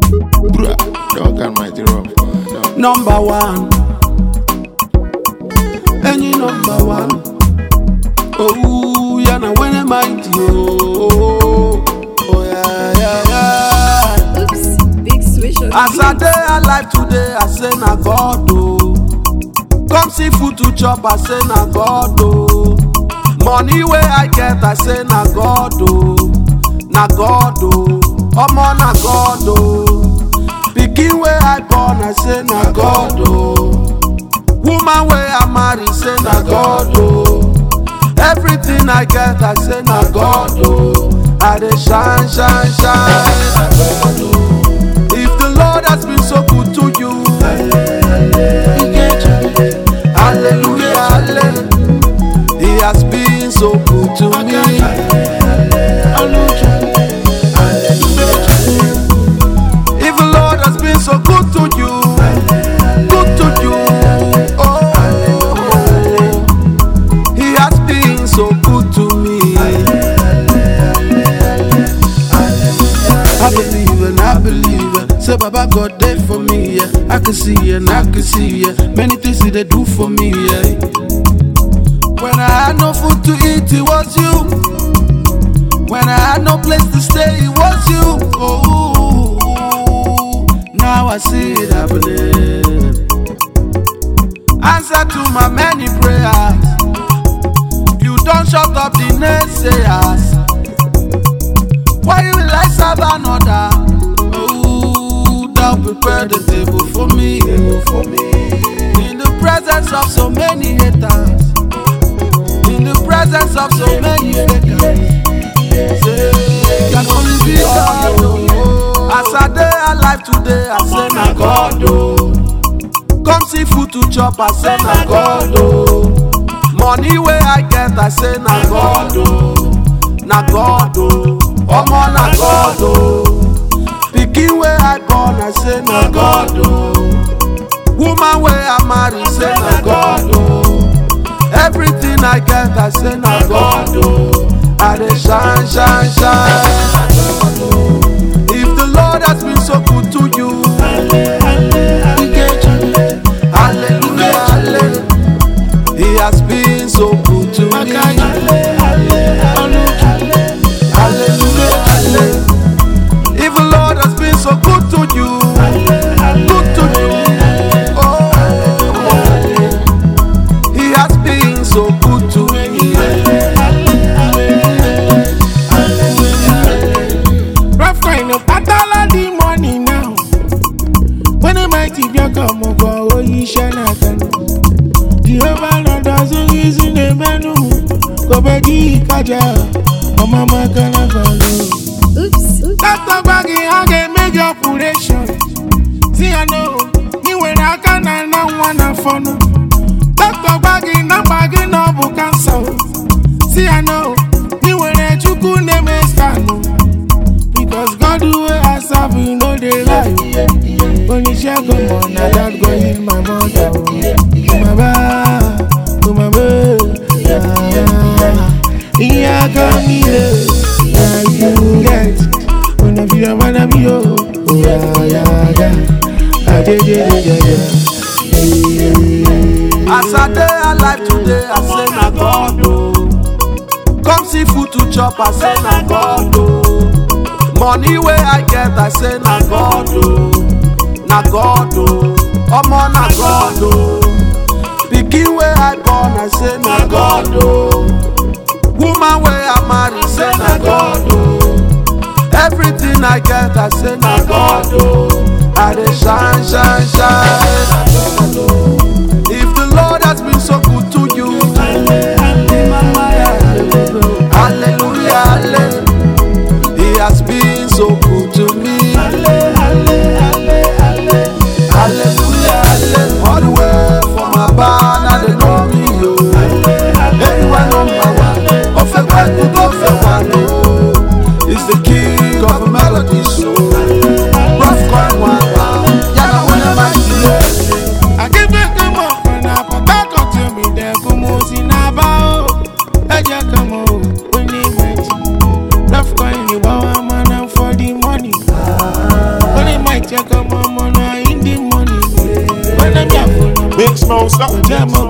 Bruh, dog and mighty rough. Number one. Any number one. Oh, yeah, now when am I mighty? Oh, yeah. Oops, big switch on As I day alive today, I say na God oh. Come see food to chop, I say na God oh. Money where I get, I say na God oh. Na God oh. Omo na God oh. Pikin where I born, I say na God oh. Woman where I marry, say na God oh. Everything I get, I say na God oh. I dey shine, shine, shine. Na God oh. If the Lord has been so good to you, hallelujah, hallelujah. He has been so good to me. If the Lord has been so good to you, oh, He has been so good to me. I believe and I believe it. Say Baba God there for me, yeah. I can see and I can see, yeah. Many things He they do for me, yeah. When I had no food to eat, it was you. When I had no place to stay, it was you. Oh, now I see it happening. Answer to my many prayers. You don't shut up the naysayers. Why will I serve another? Oh, thou prepare the table for me. In the presence of so many haters. In the presence of so many haters. Say, can only be God. Oh. As I day alive today, I say na God oh. Come see food to chop, I say na God oh. Money where I get, I say na God oh. Na God oh. Omo na God oh. Pikin where I born, I say na God oh. Woman where I marry, say na God oh. Everything I get, I say na God oh. I dey shine, shine, shine. If the Lord has been so good to you, hallelujah, hallelujah. He has been so good to me. Hallelujah, hallelujah. If the Lord has been so good to you, oh, He has been so good to me. Rough kind of battle the money now. When the mighty come over, oh, you shall not know. The overlord doesn't use in the menu. Go back, oh, mama can follow. Oops. That's the baggy, I can make your operation. See, I know, you when I can, I don't wanna follow. That's the baggy, no cancer. See, I know, you when you could name a stand. Because God do it, I serve you, know they lie. When you share go on, I don't go in my mother. My yeah, come here. You get when I feel wanna be yeah. I did. As I day alive today, I say na God oh. Come see food to chop, I say na God oh. Money where I get, I say na God oh. Na God oh. Omo na God oh. Pikin where I born, I say na God oh. Woman where I marry, say na God oh. Everything I get, I say na God oh. I dey shine, shine, shine. If the Lord has been so good to you, hallelujah, hallelujah. He has been so good to me. Hallelujah, hallelujah. All the way from my barn, I dey know me yo. Anywhere number one, offer good, offer one oh. It's the king of melody so. Rough coin one, yeah, whenever I see it. I give it come up when I put that to me there for most in about. I just come on when you went. Rough coin, you want a man for the money. When it might check on my money in the morning. When I'm here for Big smoke, stop. them,